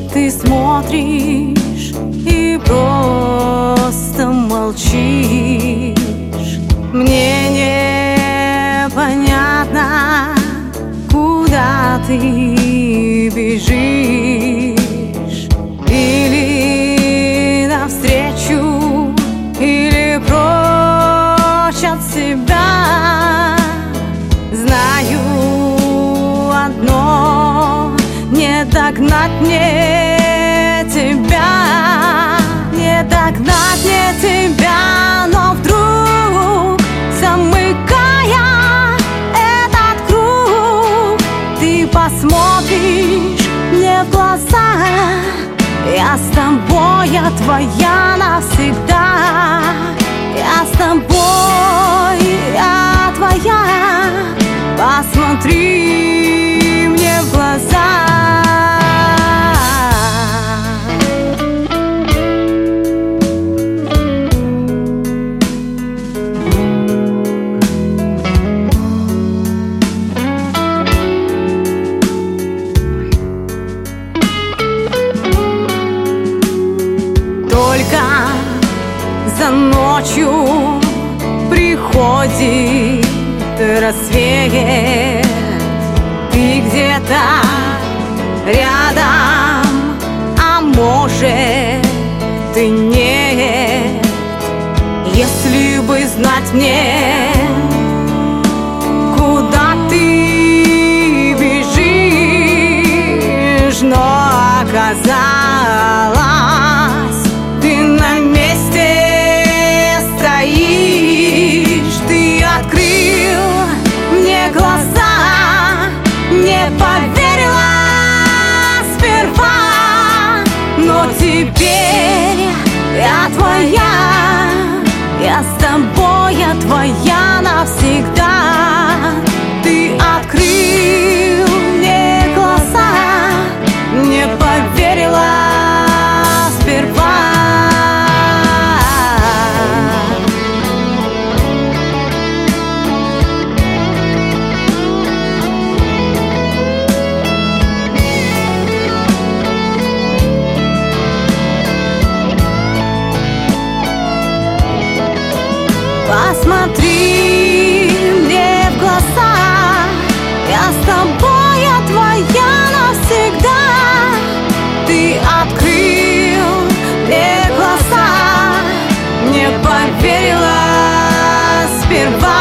Ты смотришь и просто молчишь. Мне непонятно, куда ты бежишь. Или навстречу, или прочь от себя. Знаю одно: не догнать мне тебя, не догнать мне тебя. Но вдруг, замыкая этот круг, ты посмотришь мне в глаза. Я с тобой, я твоя навсегда. Я с тобой, я твоя. Посмотри мне в глаза. Только за ночью приходит рассвет. Ты где-то рядом, а может ты нет. Если бы знать мне, куда ты бежишь, но оказалось, ты на месте стоишь. Ты открыл мне глаза, не поверила сперва, но теперь я твоя. Я с тобой, я твоя навсегда. Ты открыл мне глаза, не поверила сперва. Посмотри мне в глаза. Я с тобой, я твоя навсегда. Ты открыл мне глаза, не поверила сперва.